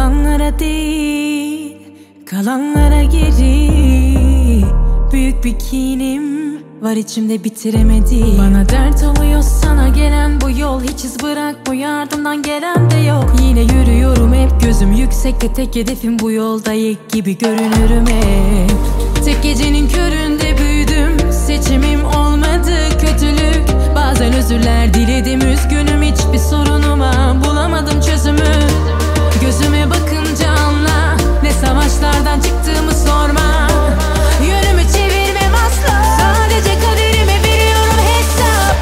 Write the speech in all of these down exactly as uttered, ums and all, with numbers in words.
Olanlara değil, kalanlara geri. Büyük bir kinim var içimde, bitiremedim. Bana dert oluyor sana gelen bu yol, hiç iz bırakmıyor ardımdan gelen de yok. Yine yürüyorum hep gözüm yüksekte, tek hedefim bu yolda yek gibi görünürüm hep. Tek gecenin köründe büyüdüm, seçimim olmadı kötülük. Bazen özürler diledim, üzgünüm, hiçbir sorunuma bulamadım çözümü. Gözüme bakınca anla, ne savaşlardan çıktığımı sorma. Yönümü çevirmem asla, sadece kaderime veriyorum hesap.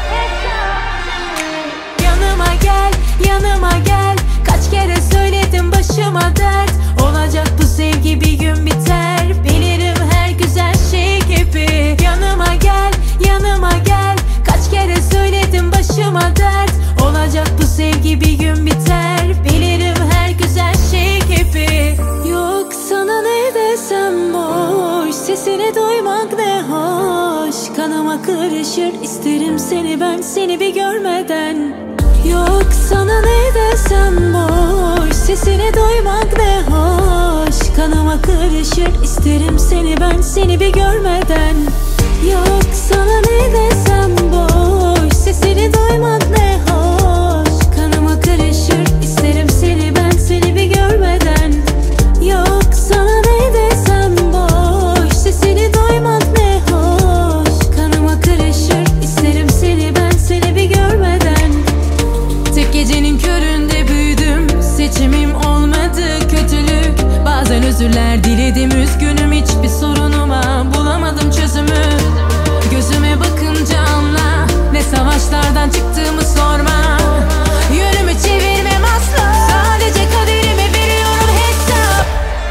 Yanıma gel, yanıma gel, kaç kere söyledim başıma dert. Olacak bu sevgi bir gün biter, bilirim her güzel şey gibi. Yanıma gel, yanıma gel, kaç kere söyledim başıma dert. Olacak bu sevgi bir gün biter, bilirim her güzel şey gibi. Yok sana ne desem boş, sesini duymak ne hoş. Kanıma karışır isterim seni ben, seni bir görmeden. Yok sana ne desem boş, sesini duymak ne hoş. Kanıma karışır isterim seni ben, seni bir görmeden. Yok sana ne desem boş, sesini duymak ne hoş. Kanıma karışır isterim seni ben, seni bir görmeden. Yok sana ne desem boş, sesini duymak ne hoş. Kanıma karışır isterim seni ben, seni bir görmeden. Tek gecenin köründe büyüdüm, seçimim olmadı kötülük. Bazen özürler diledim, üzgünüm, hiçbir sorunuma bulamadım çözümü. Gözüme bakınca anla, ne savaşlardan çıktığımı sorma. Yönümü çevirmem asla, sadece kaderime veriyorum hesap.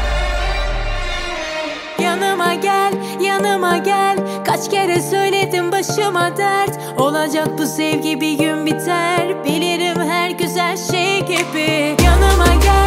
Yanıma gel, yanıma gel, kaç kere söyledim başıma dert. Olacak bu sevgi bir gün biter, bilirim her güzel şey gibi. Yanıma gel,